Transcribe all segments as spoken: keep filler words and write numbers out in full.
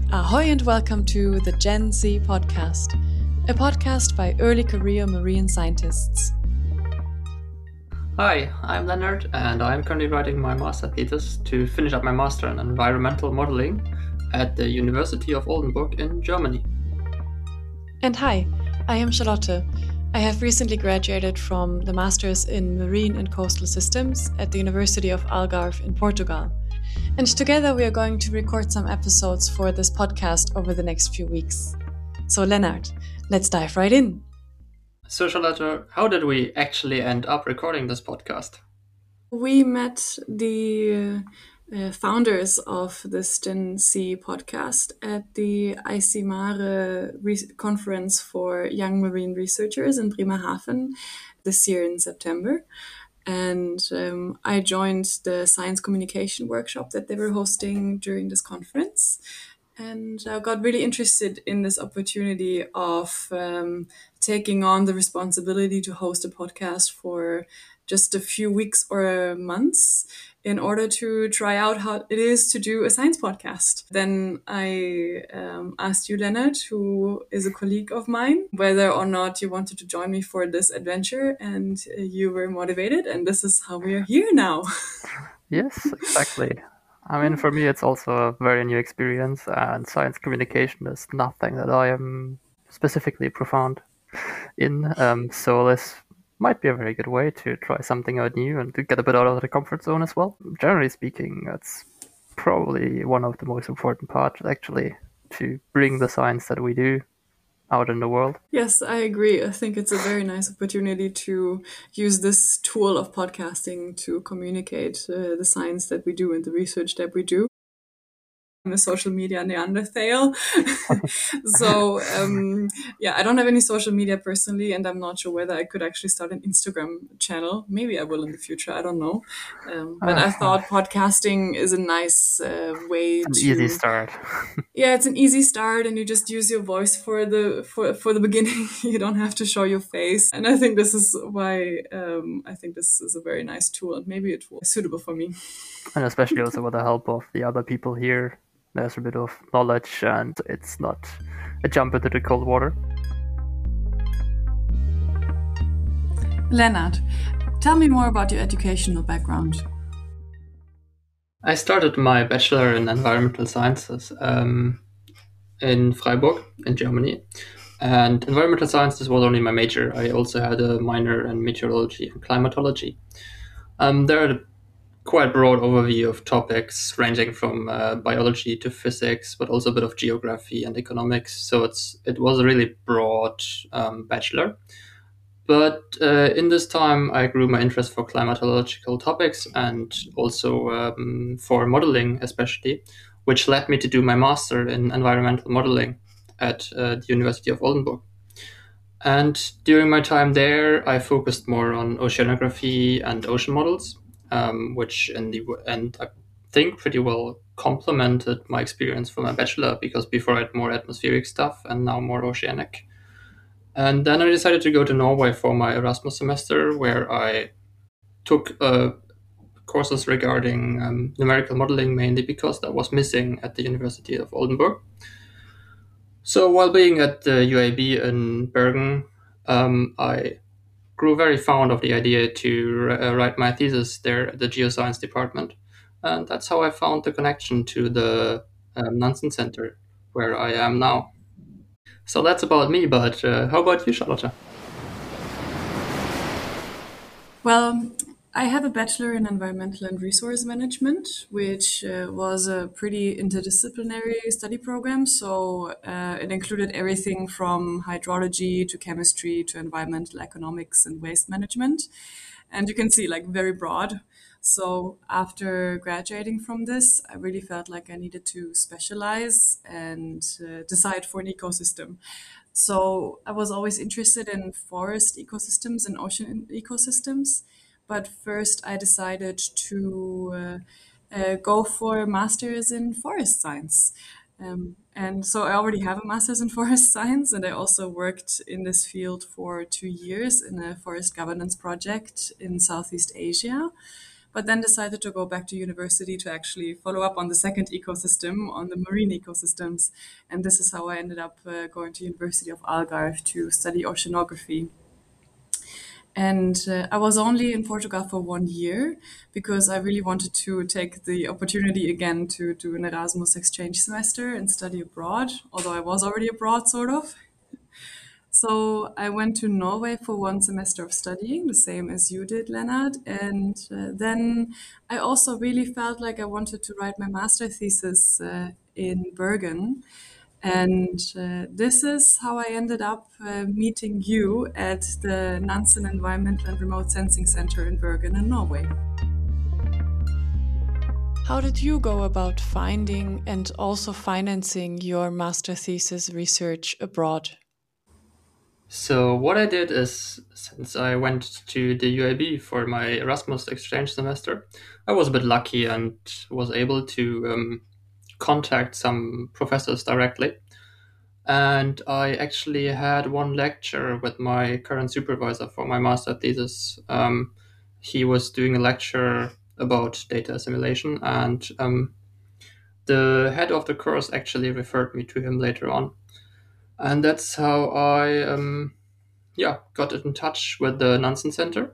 Ahoy and welcome to the Gen Z podcast, a podcast by early career marine scientists. Hi, I'm Leonard and I'm currently writing my master thesis to finish up my master in environmental modeling at the University of Oldenburg in Germany. And hi, I am Charlotte. I have recently graduated from the Masters in Marine and Coastal Systems at the University of Algarve in Portugal. And together we are going to record some episodes for this podcast over the next few weeks. So Leonard, let's dive right in. So Charlotte, how did we actually end up recording this podcast? We met the uh, founders of this Gen Z podcast at the ICMARE re- conference for young marine researchers in Bremerhaven this year in September. And um, I joined the science communication workshop that they were hosting during this conference. And I got really interested in this opportunity of um, taking on the responsibility to host a podcast for just a few weeks or months in order to try out how it is to do a science podcast. Then I um, asked you, Leonard, who is a colleague of mine, whether or not you wanted to join me for this adventure, and you were motivated, and this is how we are here now. Yes, exactly. I mean, for me, it's also a very new experience, and science communication is nothing that I am specifically profound in. Um, so this might be a very good way to try something out new and to get a bit out of the comfort zone as well. Generally speaking, that's probably one of the most important parts, actually, to bring the science that we do out in the world. Yes, I agree. I think it's a very nice opportunity to use this tool of podcasting to communicate uh, the science that we do and the research that we do. I'm a social media Neanderthal. so, um, yeah, I don't have any social media personally, and I'm not sure whether I could actually start an Instagram channel. Maybe I will in the future. I don't know. Um, but I thought podcasting is a nice uh, way An to... easy start. Yeah, it's an easy start, and you just use your voice for the for, for the beginning. You don't have to show your face. And I think this is why um, I think this is a very nice tool, and maybe it will be suitable for me. And especially also with the help of the other people here. There's a bit of knowledge and it's not a jump into the cold water. Leonard, tell me more about your educational background. I started my bachelor in environmental sciences um, in Freiburg in Germany. And environmental sciences was only my major. I also had a minor in meteorology and climatology. Um, there are quite broad overview of topics ranging from uh, biology to physics, but also a bit of geography and economics. So it's it was a really broad um, bachelor. But uh, in this time, I grew my interest for climatological topics and also um, for modeling, especially, which led me to do my master in environmental modeling at uh, the University of Oldenburg. And during my time there, I focused more on oceanography and ocean models, um, which in the end I think pretty well complemented my experience for my bachelor, because before I had more atmospheric stuff and now more oceanic. And then I decided to go to Norway for my Erasmus semester, where I took uh, courses regarding um, numerical modeling, mainly because that was missing at the University of Oldenburg. So while being at the U A B in Bergen, um, I grew very fond of the idea to uh, write my thesis there at the geoscience department. And that's how I found the connection to the um, Nansen Center, where I am now. So that's about me, but uh, how about you, Charlotte? Well, I have a bachelor in environmental and resource management, which uh, was a pretty interdisciplinary study program. So uh, it included everything from hydrology to chemistry to environmental economics and waste management. And you can see, like, very broad. So after graduating from this, I really felt like I needed to specialize and uh, decide for an ecosystem. So I was always interested in forest ecosystems and ocean ecosystems. But first, I decided to uh, uh, go for a master's in forest science. Um, and so I already have a master's in forest science, and I also worked in this field for two years in a forest governance project in Southeast Asia. but then decided to go back to university to actually follow up on the second ecosystem, on the marine ecosystems. And this is how I ended up uh, going to University of Algarve to study oceanography. And uh, I was only in Portugal for one year because I really wanted to take the opportunity again to do an Erasmus exchange semester and study abroad, although I was already abroad, sort of. So I went to Norway for one semester of studying, the same as you did, Leonard. And uh, then I also really felt like I wanted to write my master thesis uh, in Bergen. And uh, this is how I ended up uh, meeting you at the Nansen Environmental and Remote Sensing Center in Bergen in Norway. How did you go about finding and also financing your master thesis research abroad? So what I did is, since I went to the U A B for my Erasmus exchange semester, I was a bit lucky and was able to um, contact some professors directly. And I actually had one lecture with my current supervisor for my master thesis. Um, he was doing a lecture about data assimilation, and um, the head of the course actually referred me to him later on. And that's how I um, yeah, got in touch with the Nansen Center.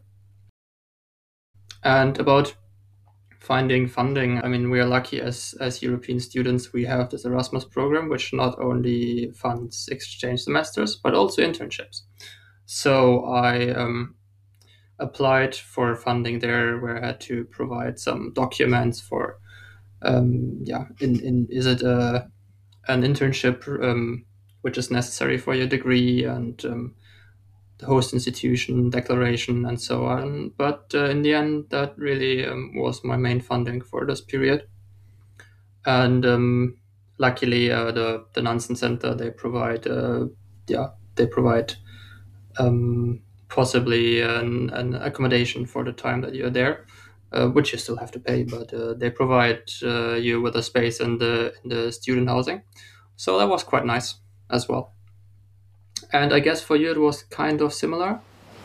And about finding funding, I mean, we are lucky as as European students. We have this Erasmus program, which not only funds exchange semesters but also internships. So I um, applied for funding there, where I had to provide some documents for um, yeah, in in is it a an internship um, which is necessary for your degree, and um, the host institution declaration and so on. But uh, in the end, that really um, was my main funding for this period. And um, luckily, uh, the the Nansen Center, they provide uh, yeah they provide um, possibly an, an accommodation for the time that you're there, uh, which you still have to pay, but uh, they provide uh, you with a space in the in the student housing. So that was quite nice as well. And I guess for you it was kind of similar.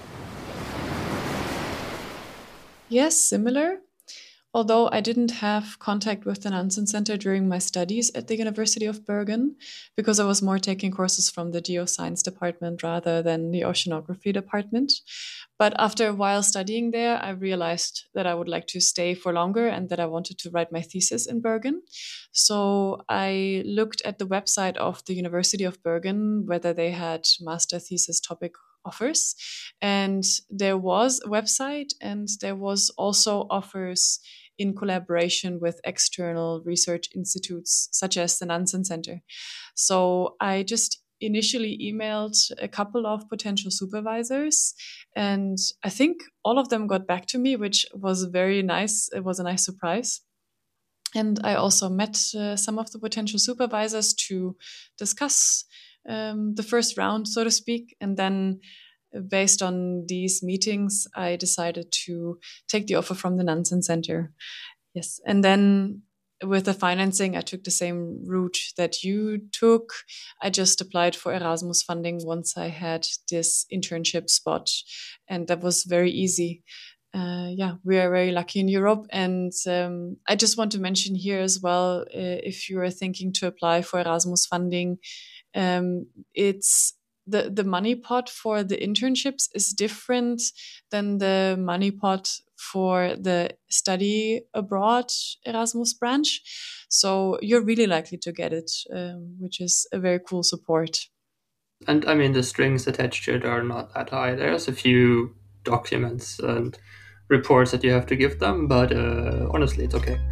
Yes, similar. Although I didn't have contact with the Nansen Center during my studies at the University of Bergen, because I was more taking courses from the geoscience department rather than the oceanography department. But after a while studying there, I realized that I would like to stay for longer and that I wanted to write my thesis in Bergen. So I looked at the website of the University of Bergen, whether they had master thesis topic offers. And there was a website, and there was also offers in collaboration with external research institutes such as the Nansen Center. So I just initially emailed a couple of potential supervisors, and I think all of them got back to me, which was very nice. It was a nice surprise. And I also met uh, some of the potential supervisors to discuss um, the first round, so to speak. And then, based on these meetings, I decided to take the offer from the Nansen Center. Yes. And then with the financing, I took the same route that you took. I just applied for Erasmus funding once I had this internship spot, and that was very easy. Uh, yeah, we are very lucky in Europe. And um, I just want to mention here as well, uh, if you are thinking to apply for Erasmus funding, um, it's the, the money pot for the internships is different than the money pot for the study abroad Erasmus branch. So you're really likely to get it, um, which is a very cool support. And I mean, the strings attached to it are not that high. There's a few documents and reports that you have to give them, but uh, honestly, it's okay.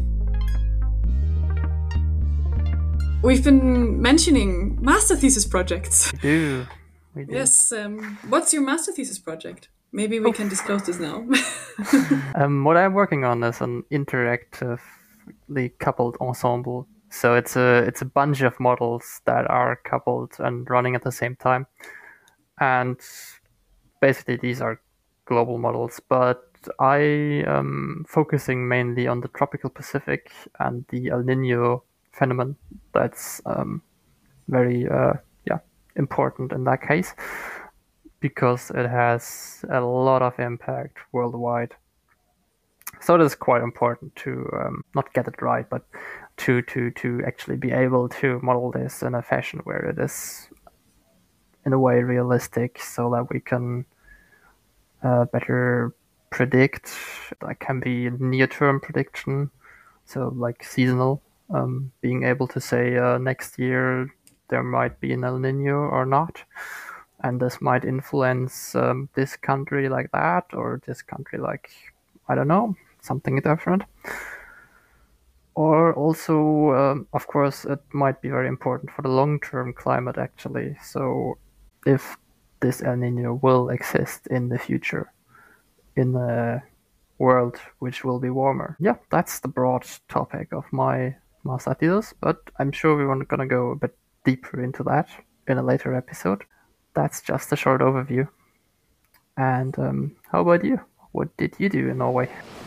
We've been mentioning master thesis projects. We do. We do. Yes. Um, what's your master thesis project? Maybe we Oof. can disclose this now. um, what I'm working on is an interactively coupled ensemble. So it's a it's a bunch of models that are coupled and running at the same time. And basically these are global models, but I am focusing mainly on the tropical Pacific and the El Nino phenomenon. That's um, very uh, yeah important in that case, because it has a lot of impact worldwide. So it is quite important to um, not get it right, but to, to, to actually be able to model this in a fashion where it is in a way realistic, so that we can uh, better predict. That can be near-term prediction, so like seasonal, um, being able to say uh, next year there might be an El Nino or not, and this might influence um, this country like that, or this country like, I don't know, something different. Or also, um, of course, it might be very important for the long-term climate, actually. So if this El Nino will exist in the future, in a world which will be warmer. Yeah, that's the broad topic of my master thesis, but I'm sure we're going to go a bit deeper into that in a later episode. That's just a short overview. And um, how about you? What did you do in Norway?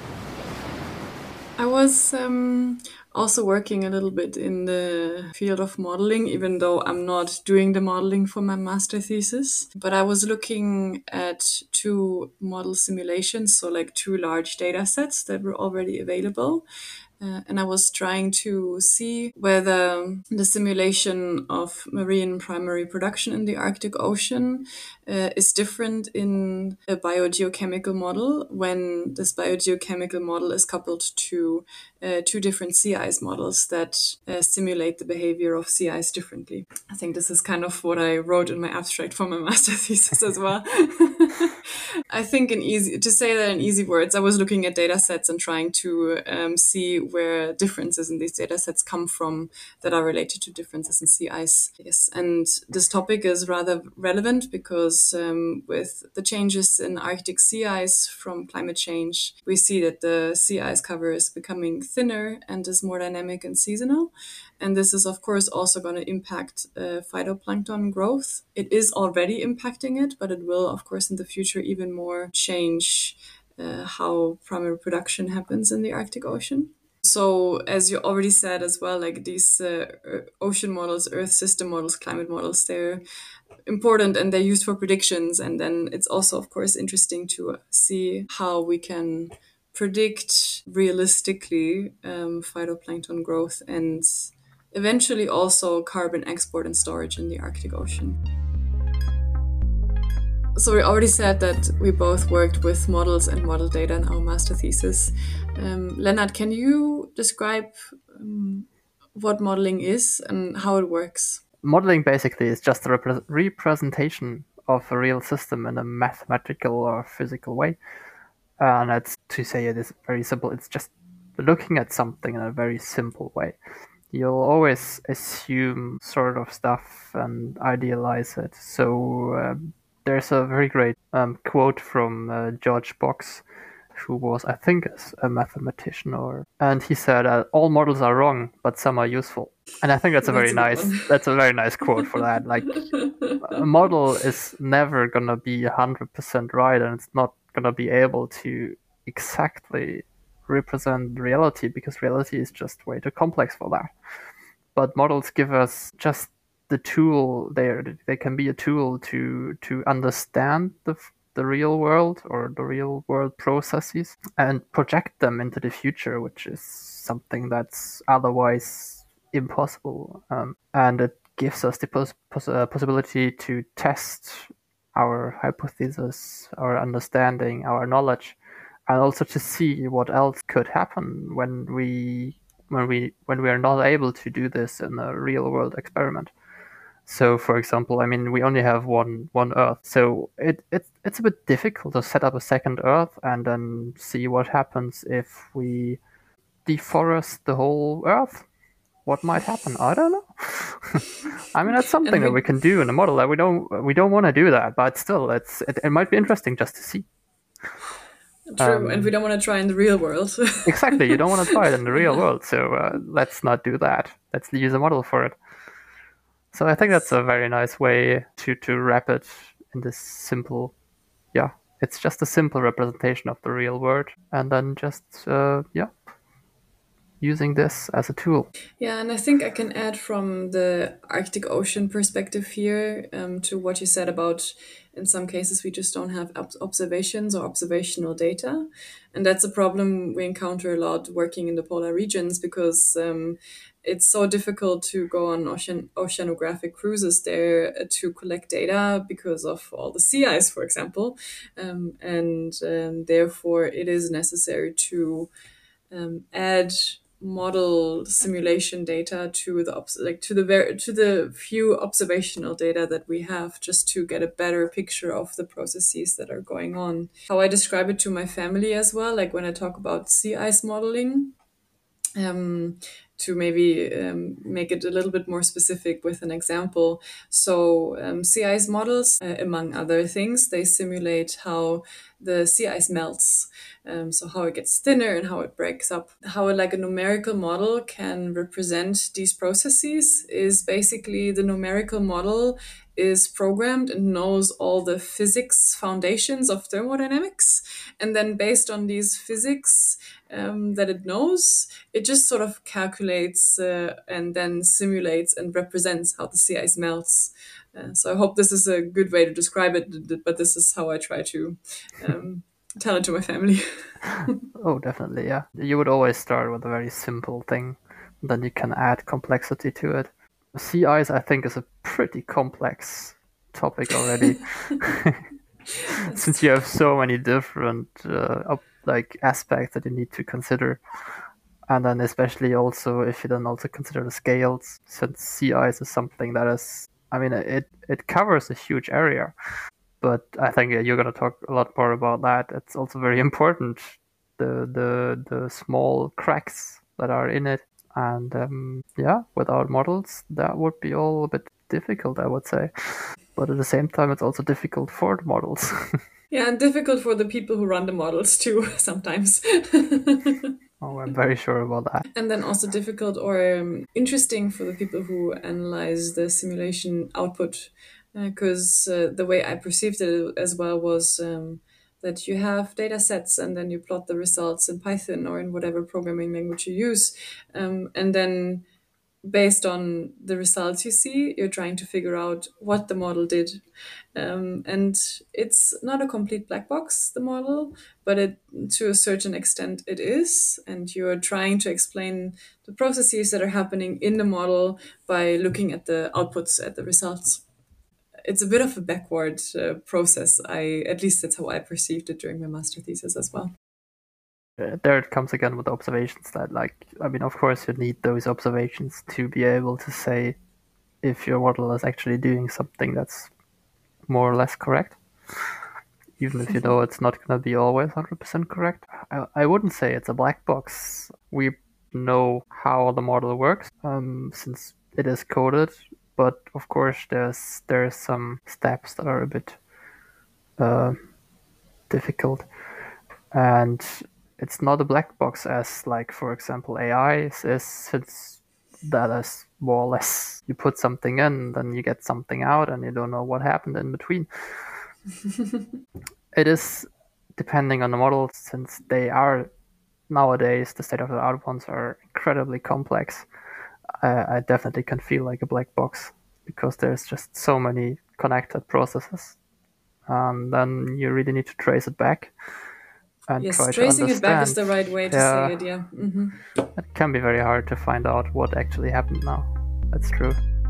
I was um, also working a little bit in the field of modeling, even though I'm not doing the modeling for my master thesis. But I was looking at two model simulations, so like two large data sets that were already available. Uh, and I was trying to see whether the simulation of marine primary production in the Arctic Ocean uh, is different in a biogeochemical model when this biogeochemical model is coupled to uh, two different sea ice models that uh, simulate the behavior of sea ice differently. I think this is kind of what I wrote in my abstract for my master thesis as well. I think in easy to say that in easy words, I was looking at data sets and trying to um, see where differences in these data sets come from that are related to differences in sea ice. Yes, and this topic is rather relevant because um, with the changes in Arctic sea ice from climate change, we see that the sea ice cover is becoming thinner and is more dynamic and seasonal. And this is, of course, also going to impact uh, phytoplankton growth. It is already impacting it, but it will, of course, in the future even more change uh, how primary production happens in the Arctic Ocean. So, as you already said as well, like these uh, ocean models, Earth system models, climate models, they're important and they're used for predictions. And then it's also, of course, interesting to see how we can predict realistically um, phytoplankton growth and eventually also carbon export and storage in the Arctic Ocean. So we already said that we both worked with models and model data in our master thesis. Um, Lennart, can you describe um, what modeling is and how it works? Modeling basically is just a repre- representation of a real system in a mathematical or physical way. And it's, to say it is very simple, it's just looking at something in a very simple way. You'll always assume sort of stuff and idealize it. So um, there's a very great um, quote from uh, George Box, who was, I think, a mathematician, or and he said, uh, "All models are wrong, but some are useful." And I think that's a That's very a good nice. one. That's a very nice quote for that. Like, a model is never gonna be a hundred percent right, and it's not gonna be able to exactly represent reality because reality is just way too complex for that. But models give us just the tool there. They can be a tool to to understand the the real world or the real world processes and project them into the future, which is something that's otherwise impossible. Um, and it gives us the pos- pos- uh, possibility to test our hypothesis, our understanding, our knowledge, and also to see what else could happen when we when we when we are not able to do this in a real world experiment. So, for example, I mean, we only have one one Earth, so it, it it's a bit difficult to set up a second Earth and then see what happens if we deforest the whole Earth. What might happen? I don't know. I mean, that's something we, that we can do in a model. That we don't we don't want to do that, but still, it's it, it might be interesting just to see. True, um, and we don't want to try in the real world. Exactly, you don't want to try it in the real yeah. world, so uh, let's not do that. Let's use a model for it. So I think that's a very nice way to, to wrap it in this simple, yeah, it's just a simple representation of the real world. And then just, uh, yeah, using this as a tool. Yeah, and I think I can add from the Arctic Ocean perspective here um, to what you said about in some cases we just don't have ob- observations or observational data. And that's a problem we encounter a lot working in the polar regions because um, it's so difficult to go on ocean oceanographic cruises there uh, to collect data because of all the sea ice, for example. Um, and um, therefore, it is necessary to um, add model simulation data to the obs- like to the ver- to the few observational data that we have just to get a better picture of the processes that are going on. How I describe it to my family as well, like when I talk about sea ice modeling, um, to maybe um, make it a little bit more specific with an example. So um, sea ice models, uh, among other things, they simulate how the sea ice melts. Um, so how it gets thinner and how it breaks up. How like a numerical model can represent these processes is basically the numerical model is programmed and knows all the physics foundations of thermodynamics. And then based on these physics um, that it knows, it just sort of calculates uh, and then simulates and represents how the sea ice melts. Uh, so I hope this is a good way to describe it, but this is how I try to um, tell it to my family. Oh, definitely, yeah. You would always start with a very simple thing, then you can add complexity to it. Sea ice, I think, is a pretty complex topic already, since you have so many different uh, like aspects that you need to consider, and then especially also if you then also consider the scales, since sea ice is something that is, I mean, it it covers a huge area. But I think you're going to talk a lot more about that. It's also very important, the the the small cracks that are in it. And um, yeah, without models, that would be all a bit difficult, I would say. But at the same time, it's also difficult for the models. Yeah, and difficult for the people who run the models too, sometimes. Oh, I'm very sure about that. And then also difficult or um, interesting for the people who analyze the simulation output. Because uh, uh, the way I perceived it as well was um, that you have data sets and then you plot the results in Python or in whatever programming language you use. Um, and then based on the results you see, you're trying to figure out what the model did. Um, and it's not a complete black box, the model, but it, to a certain extent it is. And you're trying to explain the processes that are happening in the model by looking at the outputs, at the results. It's a bit of a backward uh, process. I at least that's how I perceived it during my master thesis as well. Uh, there it comes again with observations that, like, I mean, of course you need those observations to be able to say if your model is actually doing something that's more or less correct, even if you know it's not going to be always one hundred percent correct. I, I wouldn't say it's a black box. We know how the model works um, since it is coded, but of course there's there's some steps that are a bit uh, difficult, and it's not a black box as, like, for example, A I is, since that is more or less you put something in, then you get something out, and you don't know what happened in between. It is depending on the model, since they are nowadays, the state-of-the-art ones are incredibly complex. I, I definitely can feel like a black box because there's just so many connected processes, and then you really need to trace it back and yes, try tracing to understand. it back is the right way to yeah, say it. Yeah, mm-hmm. It can be very hard to find out what actually happened now. That's true.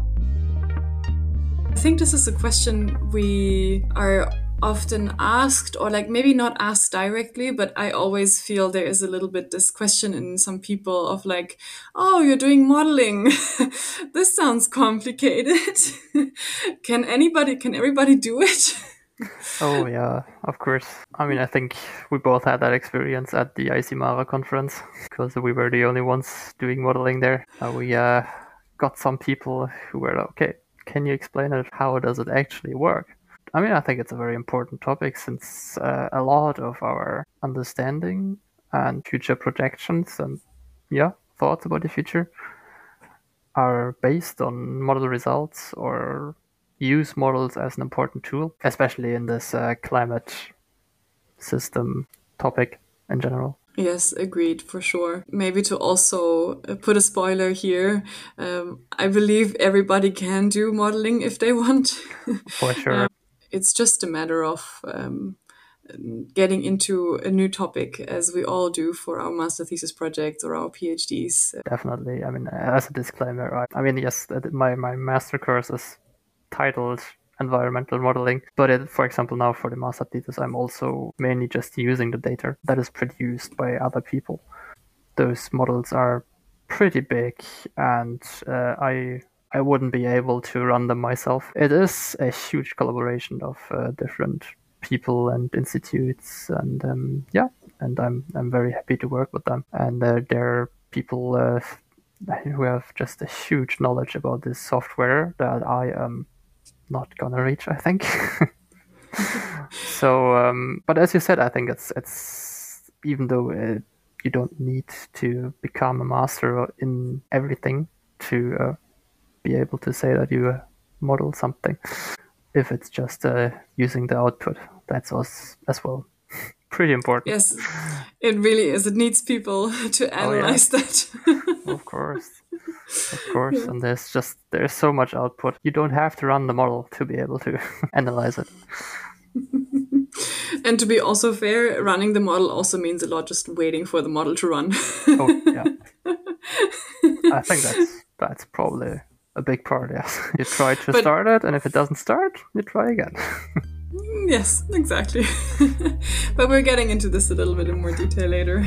I think this is a question we are often asked, or like maybe not asked directly, but I always feel there is a little bit this question in some people of like, oh, you're doing modeling. This sounds complicated. Can anybody, can everybody do it? Oh yeah, of course. I mean, I think we both had that experience at the ICMARA conference because we were the only ones doing modeling there. Uh, we uh, got some people who were like, okay, can you explain it? How does it actually work? I mean, I think it's a very important topic since uh, a lot of our understanding and future projections and, yeah, thoughts about the future are based on model results or use models as an important tool, especially in this uh, climate system topic in general. Yes, agreed, for sure. Maybe to also uh, put a spoiler here, um, I believe everybody can do modeling if they want. For sure. um, it's just a matter of um, getting into a new topic, as we all do for our master thesis projects or our PhDs. Definitely. I mean, as a disclaimer, right? I mean, yes, my, my master course is titled environmental modeling, but it, for example, now for the master thesis, I'm also mainly just using the data that is produced by other people. Those models are pretty big, and uh, I I wouldn't be able to run them myself. It is a huge collaboration of uh, different people and institutes, and um, yeah, and I'm I'm very happy to work with them. And uh, they're people uh, who have just a huge knowledge about this software that I am not gonna reach, I think. So, um, but as you said, I think it's it's even though it, you don't need to become a master in everything to uh, be able to say that you uh, model something. If it's just uh, using the output, that's us as well. Pretty important. Yes, it really is. It needs people to analyze oh, yeah. that. Of course. Of course, yeah. And there's just there's so much output. You don't have to run the model to be able to analyze it. And to be also fair, running the model also means a lot just waiting for the model to run. Oh, yeah. I think that's that's probably a big part, yes. You try to but, start it, and if it doesn't start, you try again. Yes, exactly. But we're getting into this a little bit in more detail later.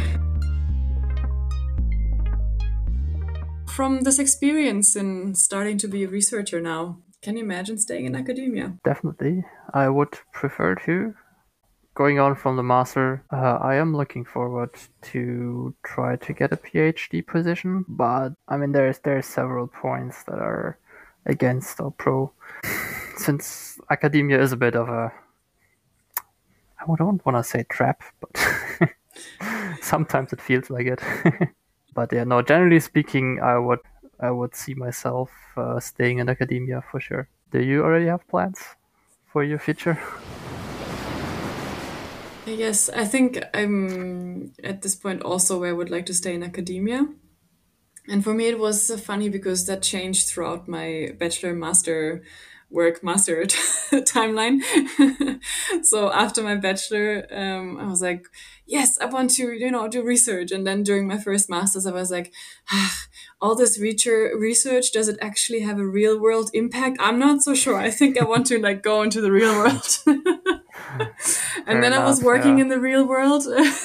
From this experience in starting to be a researcher now, can you imagine staying in academia? Definitely. I would prefer to. Going on from the master, uh, I am looking forward to try to get a PhD position, but I mean, there's there's several points that are against or pro. Since academia is a bit of a, I don't want to say trap, but sometimes it feels like it. But yeah, no, generally speaking, I would I would see myself uh, staying in academia for sure. Do you already have plans for your future? Yes, I think I'm at this point also where I would like to stay in academia. And for me, it was funny because that changed throughout my bachelor, master work, master timeline. So after my bachelor, um, I was like, yes, I want to, you know, do research. And then during my first master's, I was like, ah, all this research, does it actually have a real world impact? I'm not so sure. I think I want to like go into the real world. And Fair then enough, I was working yeah. in the real world.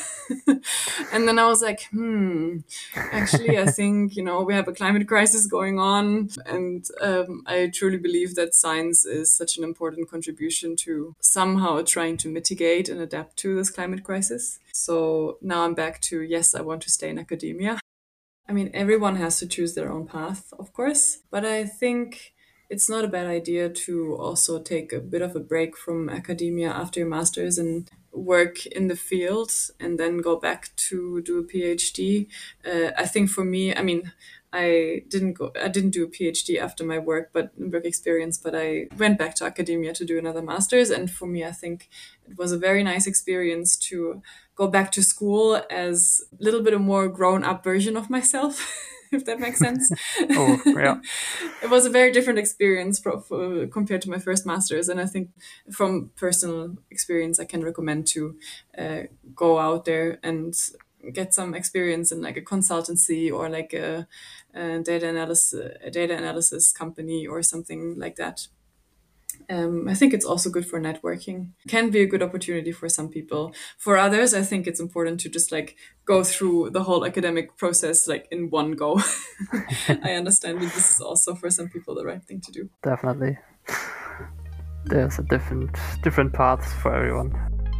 And then I was like, hmm, actually, I think, you know, we have a climate crisis going on. And um, I truly believe that science is such an important contribution to somehow trying to mitigate and adapt to this climate crisis. So now I'm back to, yes, I want to stay in academia. I mean, everyone has to choose their own path, of course. But I think it's not a bad idea to also take a bit of a break from academia after your master's and work in the field and then go back to do a PhD. Uh, I think for me, I mean, I didn't go, I didn't do a PhD after my work, but work experience, but I went back to academia to do another master's. And for me, I think it was a very nice experience to go back to school as a little bit of more grown up version of myself. If that makes sense. Oh, yeah. It was a very different experience for, for, compared to my first master's. And I think from personal experience, I can recommend to uh, go out there and get some experience in like a consultancy or like a, a data analysis, a data analysis company or something like that. Um, I think it's also good for networking. It can be a good opportunity for some people. For others, I think it's important to just like go through the whole academic process like in one go. I understand that this is also for some people the right thing to do. Definitely. There's a different different paths for everyone.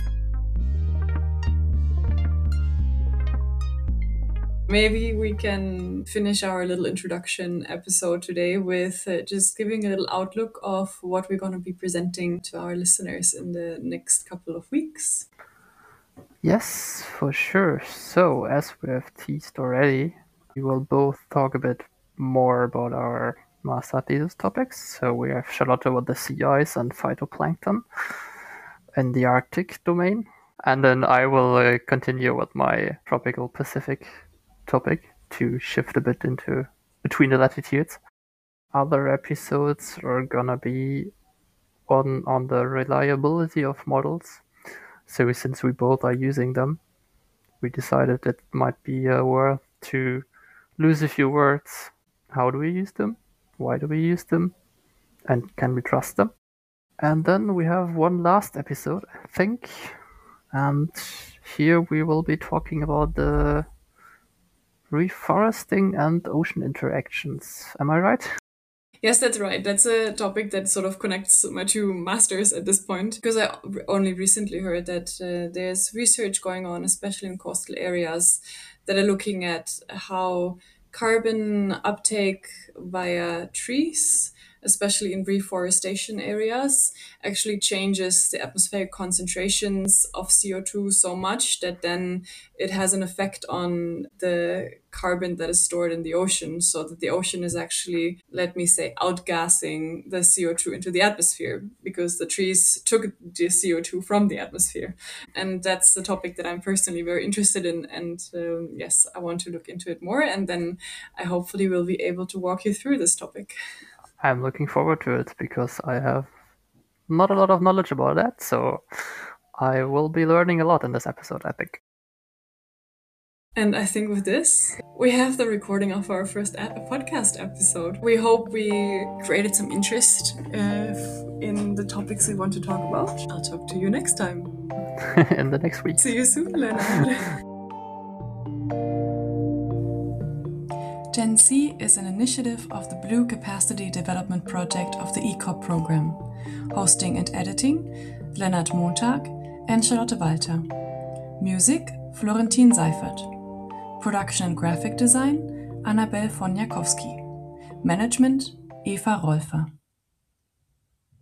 Maybe we can finish our little introduction episode today with uh, just giving a little outlook of what we're going to be presenting to our listeners in the next couple of weeks. Yes, for sure. So, as we have teased already, we will both talk a bit more about our master thesis topics. So, we have Charlotte about the sea ice and phytoplankton in the Arctic domain. And then I will uh, continue with my tropical Pacific topic to shift a bit into between the latitudes. Other episodes are gonna be on on the reliability of models. So since we both are using them, we decided it might be uh, worth to lose a few words. How do we use them? Why do we use them? And can we trust them? And then we have one last episode, I think. And here we will be talking about the reforesting and ocean interactions. Am I right? Yes, that's right. That's a topic that sort of connects my two masters at this point, because I only recently heard that uh, there's research going on, especially in coastal areas, that are looking at how carbon uptake via trees, especially in reforestation areas, actually changes the atmospheric concentrations of C O two so much that then it has an effect on the carbon that is stored in the ocean, so that the ocean is actually, let me say, outgassing the C O two into the atmosphere because the trees took the C O two from the atmosphere. And that's the topic that I'm personally very interested in. And um, yes, I want to look into it more. And then I hopefully will be able to walk you through this topic. I'm looking forward to it because I have not a lot of knowledge about that, so I will be learning a lot in this episode, I think. And I think with this, we have the recording of our first ad- podcast episode. We hope we created some interest uh, in the topics we want to talk about. I'll talk to you next time. In the next week. See you soon, Leonard. Gen C is an initiative of the Blue Capacity Development Project of the E C O P program. Hosting and editing, Lennart Montag and Charlotte Walter. Music, Florentin Seifert. Production and graphic design, Annabelle von Jakowski. Management, Eva Rolfer.